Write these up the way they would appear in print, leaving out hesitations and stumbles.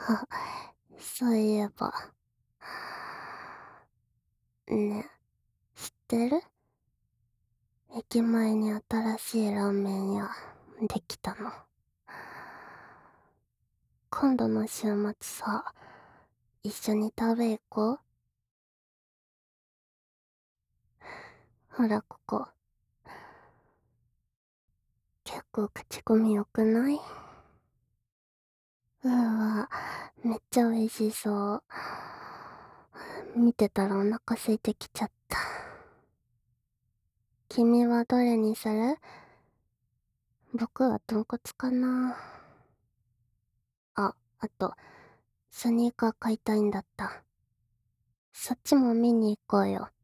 あ、そういえば。ねえ、知ってる？駅前に新しいラーメン屋できたの。今度の週末さ、一緒に食べ行こう。ほらここ、結構口コミ良くない？わ、めっちゃ美味しそう。見てたらお腹空いてきちゃった。君はどれにする？僕は豚骨かな。あと、スニーカー買いたいんだった。そっちも見に行こうよ。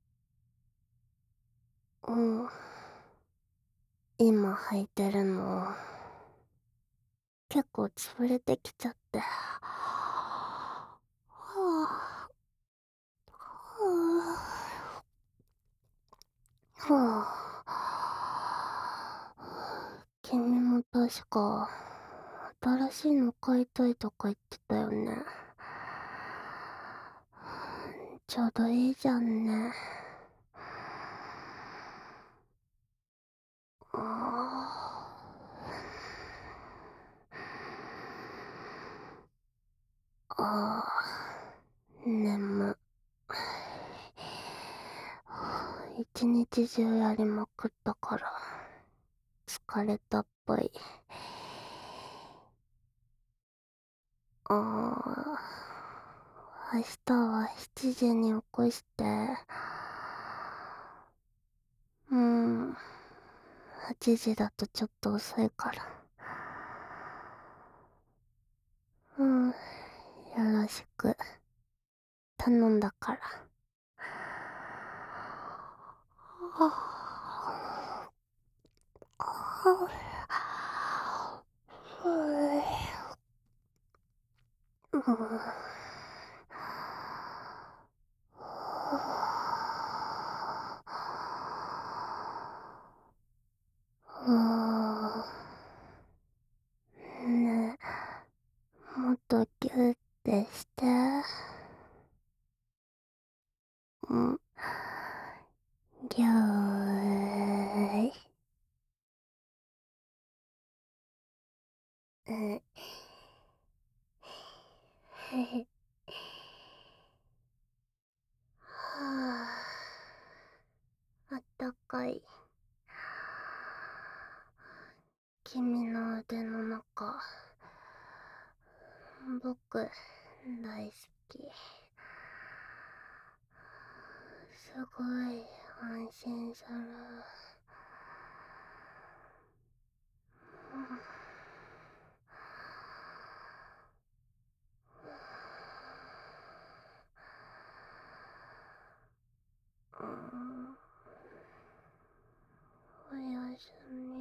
うん。今履いてるの、結構潰れてきちゃって。はぁ、はぁ、はぁ。君も確か、新しいの買いたいとか言ってたよね。ちょうどいいじゃんね。あ眠。一日中やりまくったから疲れたっぽい。明日は7時に起こして、8時だとちょっと遅いから。よろしく。頼んだから。ねえ、もっとギュッてして。うん。ぎゅーい。うん。はあ、あったかい。君の腕の中、僕、大好き。すごい、安心する。うん、おやすみ。